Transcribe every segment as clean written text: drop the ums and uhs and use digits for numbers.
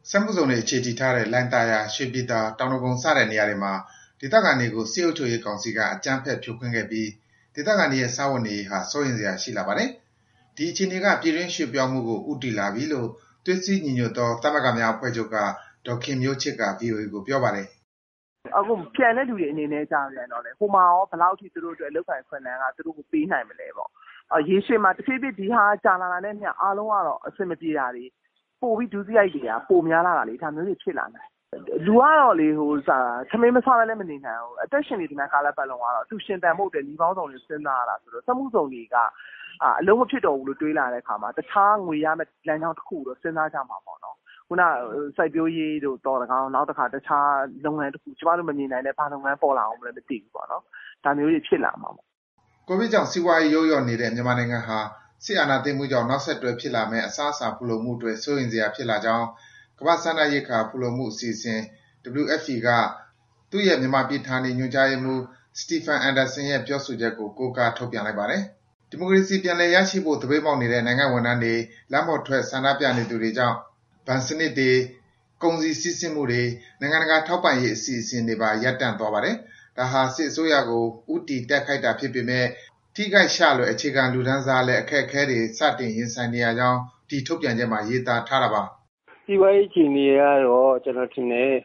စက်မှုဇုံတွေအခြေတည်ထားတဲ့လှိုင်သာယာ၊ရွှေပြည်သာ၊တောင်ဒဂုံစတဲ့နေရာတွေမှာဒေသခံတွေကိုစစ်အုပ်ချုပ်ရေးကောင်စီကအကြမ်းဖက်ဖြိုခွင်းခဲ့ပြီးဒေသခံတွေရဲ့စားဝတ်နေရေးဟာစိုးရိမ်စရာရှိလာပါတယ်။ဒီအခြေအနေကပြည်တွင်းရွှေ့ပြောင်းမှုကိုဦးတည်လာပြီလို့သွေးစည်းညီညွတ်သောသမဂ္ဂများအဖွဲ့ချုပ်ကဒေါ်ခင်မျိုးချစ်က VOA ကိုပြောပါတယ်။အခုပြန်တဲ့လူတွေအနေနဲ့ကြာပြန်တော့လေဟိုမှာရောဘယ်လောက်ထိသူတို့အတွက်လောက်ကိုင်ခွင့်လန်းကသူတို့ကိုပေးနိုင်မလဲပေါ့။ရေရှည်မှာတစ်ဖြည်းဖြည်းဒီဟာကြာလာတာနဲ့မျှအားလုံးကတော့အဆင်မပြေတာတွေပို့ပြီးဒုစရိုက်တွေကပိုများလာတာလေဒါမျိုးတွေဖြစ်လာတယ်။လူကတော့လေသမင်းမစားလည်းမနေနိုင်ဘူး။အသက်ရှင်နေဒီမှာကာလပတ်လုံးကတော့သူရှင်တန်ဖို့အတွက်ဒီပေါင်းဆောင်တွေစဉ်းစားရတာဆိုတော့စက်မှုဆောင်တွေကအလုံးမဖြစ်တော့ဘူးလို့တွေးလာတဲ့အခါမှာတခြားငွေရမယ့်လမ်းကြောင်းတစ်ခုတော့စဉ်းစားကြမှာပေါ့နော်။ခုနစိုက်ပျိုးရေးတို့တော်တကောင်နောက်တစ်ခါတခြားလုပ်ငန်းတစ်ခုကျမတို့မမြင်နိုင်တဲ့ဘာလုပ်ငန်းပေါ်လာအောင်လည်းမသိဘူးပေါ့နော်။ဒါမျိုးတွေဖြစ်လာမှာပေါ့။ကိုဗစ်ကြောင့်စီးပွားရေးယိုးလျော့နေတဲ့မြန်မာနိုင်ငံဟာစစ်အာဏာသိမ်းမှုကြောင့်နောက်ဆက်တွဲဖြစ်လာမယ့်အစားအစာဖူလုံမှုတွေစိုးရိမ်စရာဖြစ်လာကြောင်းကမ္ဘာ့စားနပ်ရိက္ခာဖူလုံမှုအစီအစဉ် WFP ကသူ့ရဲ့မြန်မာပြည်ဌာနေညွှန်ကြားရေးမှူး Stephen Anderson ရဲ့ပြောဆိုချက်ကိုကိုးကားထုတ်ပြန်လိုက်ပါတယ်။ဒီမိုကရေစီပြန်လည်ရရှိဖို့သပိတ်မှောက်နေတဲ့နိုင်ငံဝန်ထမ်းတွေလမ်းပေါ်ထွက်ဆန္ဒပြနေသူတွေကြောင့်ဘဏ်စနစ်တွေ၊ကုန်စည်စီးဆင်းမှုတွေ၊နိုင်ငံတကာထောက်ပံ့ရေးအစီအစဉ်တွေပါရပ်တန့်သွားပါတယ်။ဒါဟာစစ်အစိုးရကိုဦးတည်တိုက်ခိုက်တာဖြစ်ပေမဲ့ထိခိုက်ရှလွယ်အခြေခံလူတန်းစားလည်းအခက်အခဲတွေစတင်ရင်ဆိုင်နေရကြောင်းဒီထုတ်ပြန်ချက်မှာရေးသားထားတာပါ။စီးပွားရေးအခြေအနေကတော့ကျွန်တော်ထင်တယ်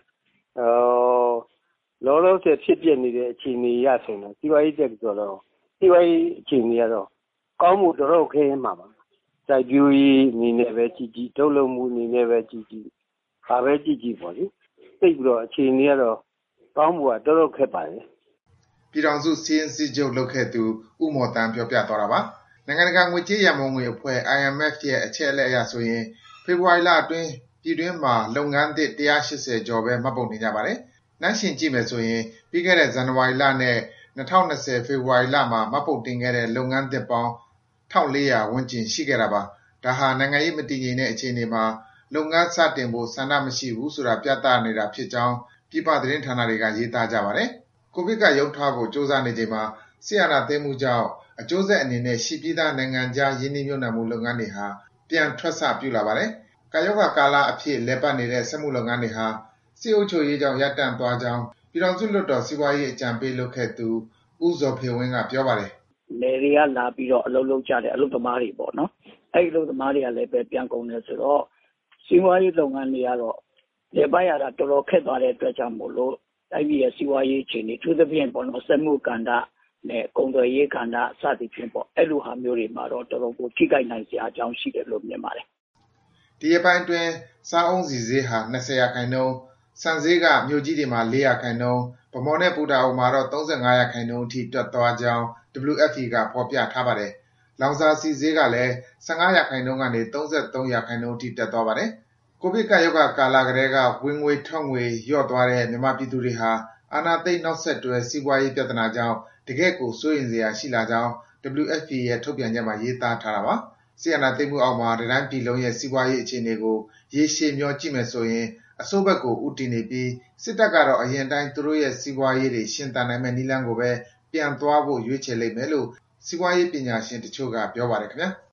လောလောဆယ်ဖြစ်ပျက်နေတဲ့အခြေအနေရဆိုရင်စီးပွားရေးတက်ဆိုတော့စီးပွားရေးအခြေအနေကတော့ကောင်းမှုတော်တော်ခဲမှာပါ။စိုက်ပျိုးရေးအနေနဲ့ပဲကြည်ထုတ်လုပ်မှုအနေနဲ့ပဲကြည်ဘာပဲကြည်ပေါ့လေ။သိပြီးတော့အခြေအနေကတော့ကောင်းမှုကတော်တော်ခက်ပါတယ်။ပြည်ထောင်စုစီးရင်စည်းချုပ်လုပ်ခဲ့သူဦးမော်တန်းပြောပြသွားတာပါ။နိုင်ငံတကာငွေကြေးရန်ပုံငွေအဖွဲ့ IMF ရဲ့အချက်အလက်အရဆိုရင်ဖေဖော်ဝါရီလအတွင်းပြည်တွင်းမှာလုပ်ငန်းသစ်180ကျော်ပဲမှတ်ပုံတင်ကြပါတယ်။နှိုင်းယှဉ်ကြည့်မယ်ဆိုရင်ပြီးခဲ့တဲ့ဇန်နဝါရီလနဲ့2020ဖေဖော်ဝါရီလမှာမှတ်ပုံတင်ခဲ့တဲ့လုပ်ငန်းသစ်ပေါင်း1400ဝန်းကျင်ရှိခဲ့တာပါ။ဒါဟာနိုင်ငံရေးမတည်ငြိမ်တဲ့အခြေအနေမှာလုပ်ငန်းစတင်ဖို့ဆန္ဒမရှိဘူးဆိုတာပြသနေတာဖြစ်ကြောင်းပြည်ပသတင်းဌာနတွေကရေးသားကြပါတယ်။ကိုဗစ်ကရုပ်ထားဖို့ကြိုးစားနေချိန်မှာစစ်အာဏာသိမ်းမှုကြောင့်အကျိုးဆက်အနေနဲ့ရှိပြီးသားနိုင်ငံခြားရင်းနှီးမြှုပ်နှံမှုလုပ်ငန်းတွေဟာပြန်ထွက်စပြုလာပါတယ်။ကပ်ရောဂါကာလအဖြစ်လည်ပတ်နေတဲ့စက်မှုလုပ်ငန်းတွေဟာစစ်အုပ်ချုပ်ရေးကြောင့်ရပ်တန့်သွားကြောင်းပြည်ထောင်စုလွှတ်တော်စီးပွားရေးအကြံပေးလုပ်ခဲ့သူဦးဇော်ဖေဝင်းကပြောပါတယ်။နယ်တွေကလာပြီးတော့အလုပ်လုပ်ကြတဲ့အလုပ်သမားတွေပေါ့နော်။အဲဒီအလုပ်သမားတွေကလည်းပဲပြန်ကုန်တယ်ဆိုတော့စီးပွားရေးလုပ်ငန်းတွေကတော့လည်ပတ်ရတာတော်တော်ခက်သွားတဲ့အတွက်ကြောင့်မို့လို့တိုင်းပြည်ရဲ့စီးပွားရေးအခြေအနေသူသဖြင့်ပေါ့နော်စက်မှုကဏ္ဍနဲ့ကုန်သွယ်ရေးကဏ္ဍစသည်ဖြင့်ပေါ့အဲ့လိုဟာမျိုးတွေမှာတော့တော်တော်ကိုထိခိုက်နိုင်စရာအကြောင်းရှိတယ်လို့မြင်ပါတယ်။ဒီအပိုင်းတွင်စားအုံးစီဈေးဟာ20%ဆန်ဈေးကမြို့ကြီးတွေမှာ4%ဗမော်နဲ့ပူတာအိုမှာတော့35%အထိတက်သွားကြောင်း WFP ကဖော်ပြထားပါတယ်။လောင်စာဆီဈေးကလည်း15%ကနေ33%အထိတက်သွားပါတယ်။ကိုဗစ်ကပ်ရောဂါကာလကတည်းကဝင်ငွေထွက်ငွေလျော့သွားတဲ့မြန်မာပြည်သူတွေဟာအာဏာသိမ်းနောက်ဆက်တွဲစီးပွားရေးပြဿနာကြောင့်တကယ့်ကိုစိုးရိမ်စရာရှိလာကြောင်း WFP ရဲ့ထုတ်ပြန်ချက်မှာရေးသားထားတာပါ။စစ်အာဏာသိမ်းမှုအောက်မှာတိုင်းပြည်လုံးရဲ့စီးပွားရေးအခြေအနေကိုရေရှည်မျှော်ကြည့်မယ်ဆိုရင်အဆိုးဘက်ကိုဦးတည်နေပြီးစစ်တပ်ကတော့အရင်အတိုင်းသူတို့ရဲ့စီးပွားရေးတွေရှင်သန်နိုင်မယ့်နည်းလမ်းကိုပဲပြန်သွားဖို့ရွေးချယ်လိမ့်မယ်လို့စီးပွားရေးပညာရှင်တချို့ကပြောပါတယ်ခင်ဗျာ။